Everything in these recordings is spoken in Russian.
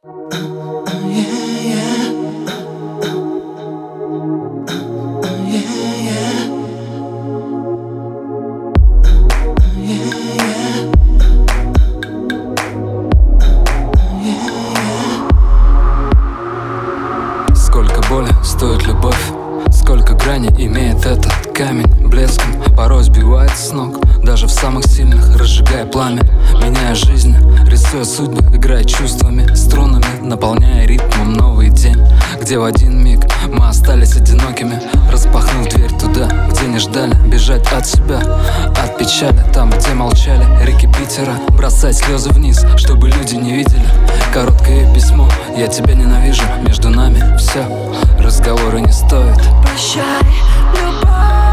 Сколько боли стоит любовь, сколько граней имеет этот камень. Блеском порой сбивает с ног, даже в самых сильных разжигая пламя. Меняя жизнь, рисуя судьбы, играя чувствами, струнами, наполняя ритмом новый день, где в один миг мы остались одинокими. Распахнув дверь туда, где не ждали, бежать от себя, от печали. Там, где молчали реки Питера, бросать слезы вниз, чтобы люди не видели. Короткое письмо: я тебя ненавижу, между нами все, разговоры не стоит. Прощай, любовь.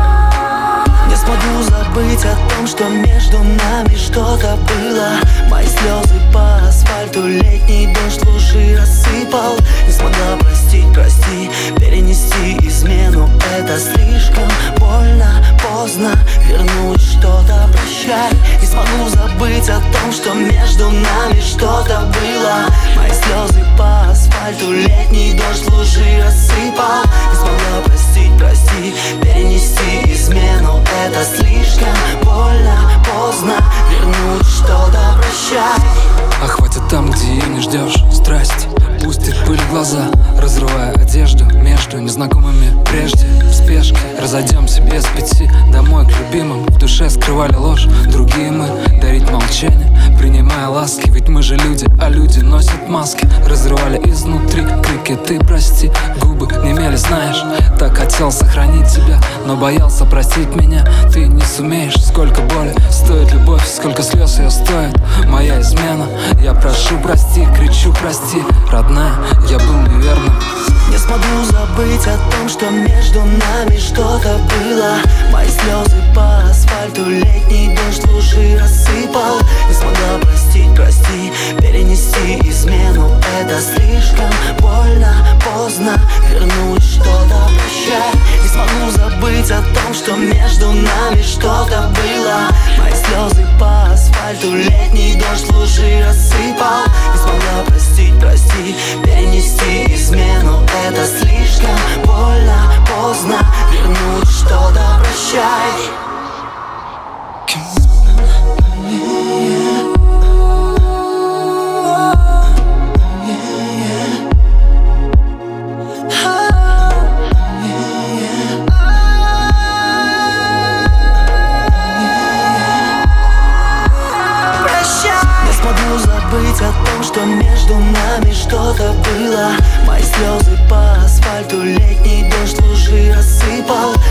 Не смогу забыть о том, что между нами что-то было. Мои слезы по асфальту летний дождь лужи рассыпал. Не смогла простить, прости, перенести измену. Это слишком больно, поздно вернуть что-то. Прощай, не смогу забыть о том, что между нами что-то было. Мои слезы по асфальту летний дождь лужи рассыпал. Не смогла простить, прости, перенести измену. Это слишком больно, поздно вернуть что-то. Прощай. А хватит там, где ее не ждешь, страсть пустит пыль в глаза, разрывая одежду между незнакомыми прежде. В спешке разойдемся без 5 домой к любимым. В душе скрывали ложь, другие мы дарить молчание, принимая ласки. Ведь мы же люди, а люди носят маски. Разрывали изнутри крики: ты прости. Губы немели, знаешь, так хотел сохранить тебя, но боялся простить меня. Ты не сумеешь. Сколько боли стоит любовь, сколько слез ее стоит моя измена. Я прошу, прости, кричу, прости, родная, я был неверным. Не смогу забыть о том, что между нами что-то было. Мои слезы по асфальту летний дождь лужи рассыпал. Не смогла простить, прости, перенести измену. Это слишком больно, поздно вернуть что-то. Прощай, не смогу забыть о том, что между нами что-то было. Мои слезы по асфальту летний дождь лужи рассыпал. Не смогла простить, прости, перенести измену. Это слишком больно, поздно вернуть что-то. Прощай. Забыть о том, что между нами что-то было. Мои слезы по асфальту летний дождь лужи рассыпал.